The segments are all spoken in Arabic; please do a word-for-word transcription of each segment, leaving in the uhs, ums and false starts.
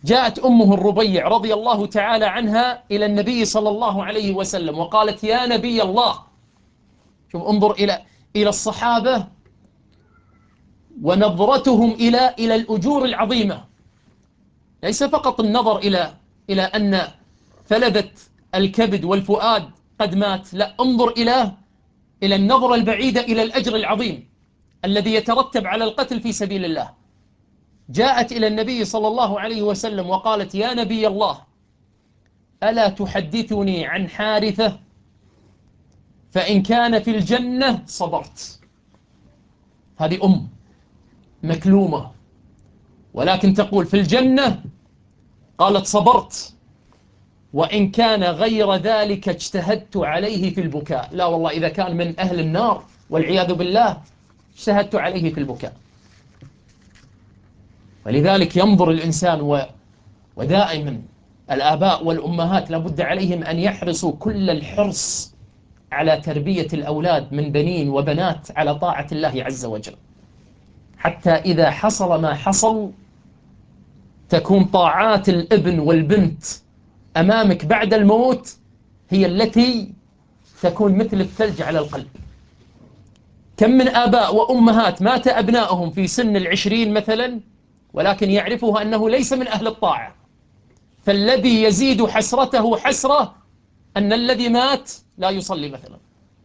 جاءت أمه الربيع رضي الله تعالى عنها إلى النبي صلى الله عليه وسلم وقالت: يا نبي الله. شوف، انظر إلى إلى الصحابة ونظرتهم إلى إلى الأجور العظيمة. ليس فقط النظر إلى إلى أن فلذة الكبد والفؤاد قد مات، لا، انظر إلى إلى النظرة البعيدة، إلى الأجر العظيم الذي يترتب على القتل في سبيل الله. جاءت إلى النبي صلى الله عليه وسلم وقالت: يا نبي الله، ألا تحدثني عن حارثة؟ فإن كان في الجنة صبرت. هذه أم مكلومة، ولكن تقول في الجنة، قالت صبرت، وإن كان غير ذلك اجتهدت عليه في البكاء. لا والله، إذا كان من أهل النار والعياذ بالله اجتهدت عليه في البكاء. ولذلك ينظر الإنسان و... ودائما الآباء والأمهات لابد عليهم أن يحرصوا كل الحرص على تربية الأولاد من بنين وبنات على طاعة الله عز وجل، حتى إذا حصل ما حصل تكون طاعات الابن والبنت أمامك بعد الموت هي التي تكون مثل الثلج على القلب. كم من آباء وأمهات مات أبنائهم في سن العشرين مثلا، ولكن يعرفه أنه ليس من أهل الطاعة، فالذي يزيد حسرته حسرة أن الذي مات لا يصلي مثلا.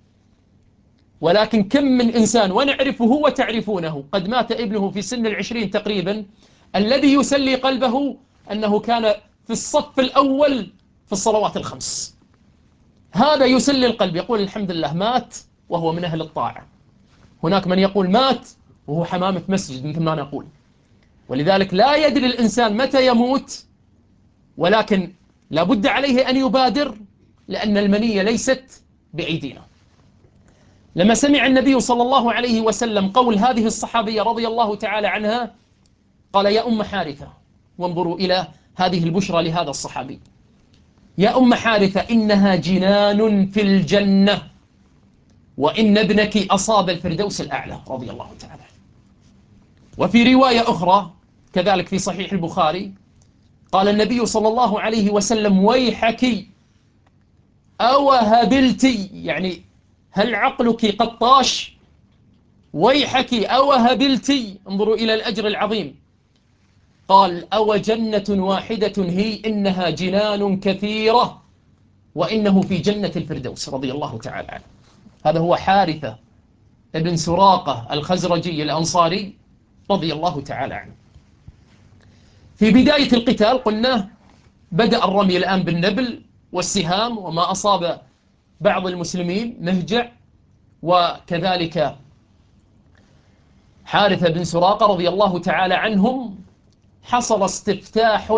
ولكن كم من إنسان ونعرفه وتعرفونه قد مات ابنه في سن العشرين تقريبا، الذي يسلي قلبه أنه كان في الصف الأول في الصلوات الخمس. هذا يسلي القلب، يقول الحمد لله مات وهو من أهل الطاعة. هناك من يقول مات وهو حمامة مسجد مثل ما نقول. ولذلك لا يدري الإنسان متى يموت، ولكن لابد عليه أن يبادر، لأن المنية ليست بأيدينا. لما سمع النبي صلى الله عليه وسلم قول هذه الصحابية رضي الله تعالى عنها، قال: يا أم حارثة، وانظروا إلى هذه البشرى لهذا الصحابي: يا أم حارثة، إنها جنان في الجنة، وإن ابنك أصاب الفردوس الأعلى، رضي الله تعالى. وفي رواية أخرى كذلك في صحيح البخاري، قال النبي صلى الله عليه وسلم: ويحك أوهبلتي، يعني هل عقلك قد طاش؟ ويحك أوهبلتي، انظروا إلى الأجر العظيم. قال: أو جنة واحدة هي، إنها جنان كثيرة، وإنه في جنة الفردوس، رضي الله تعالى عنه. هذا هو حارثة ابن سراقة الخزرجي الأنصاري رضي الله تعالى عنه. في بداية القتال قلنا بدأ الرمي الآن بالنبل والسهام، وما أصاب بعض المسلمين مهجع، وكذلك حارثة بن سراقة رضي الله تعالى عنهم حصل استفتاح